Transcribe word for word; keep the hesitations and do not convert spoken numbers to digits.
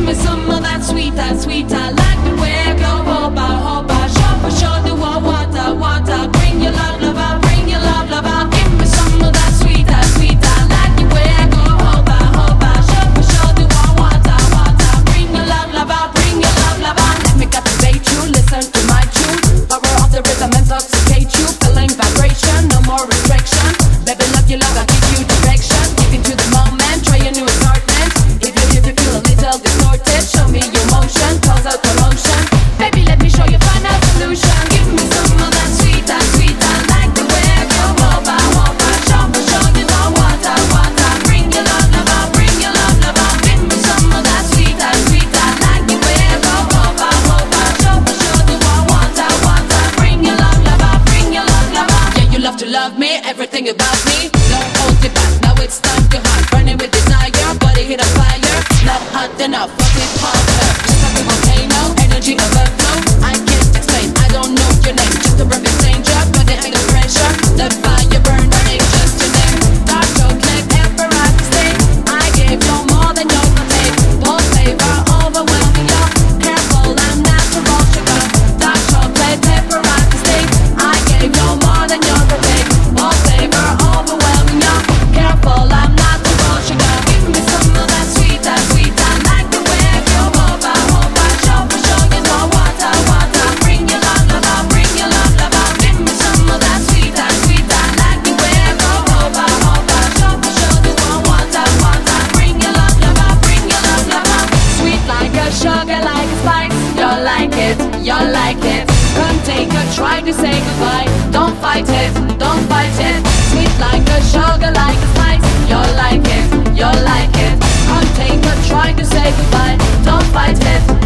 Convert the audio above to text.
me some of that sweet, that sweet. I like the way I go, hope I, hope I, show for sure do I want, I want, I bring your love, love, I bring your love, love, I give me some of that sweet, that sweet. I like the way I go, hope I, hope I, show for sure do I want, I want, I bring your love, love, I bring your love, love, I let me captivate you, listen to my tune, power of the rhythm intoxicate you, feeling vibration, no more restriction, baby love you, love, I give you direction, give into the moment, try a new assortment, if you, if you feel a little distorted, show me your motion, cause out commotion, baby let me show you final solution, give me some of that sweet, that sweet, I like the way I go, hope I, hope I, show for sure you know what I want, I bring your love, love, I bring your love, love, I give me some of that sweet, that sweet, I like the way I go, hope I, hope I, show for sure you know what I want, I bring your love, love, I bring your love, love, I, yeah you love to love me, everything about me, don't hold it back, now it's time to hot, burning with desire, body hit a fire, not hot enough, fuck it harder, just like a volcano, energy overflow, I can't explain, I don't know your name, just a perfect stranger, but it ain't no pressure, the fire burn, burning just your name, dark chocolate, pepper at the stake, I gave you more than you can take, bold flavor, overwhelming you, careful, I'm natural sugar, dark chocolate, pepper at the stake, I gave you more than you can take, bold flavor, overwhelming you, careful, I'm natural sugar, give me some of that sweet, that sweet, I like the way I go, hope I, hope I, show for sure you know what I want, I bring your love, love, I bring your love, love, I give me some of that sweet, that sweet, I like the way I go, hope I, hope I, show for sure you know what I want, I bring your love, love, I bring your love, love, I sweet like a sugar, like a spice, you like it, you like it, come take a try to say goodbye, don't fight it, don't fight it, sweet like a sugar, like a spice, you like it, you like it, come take a try to say goodbye, don't fight it.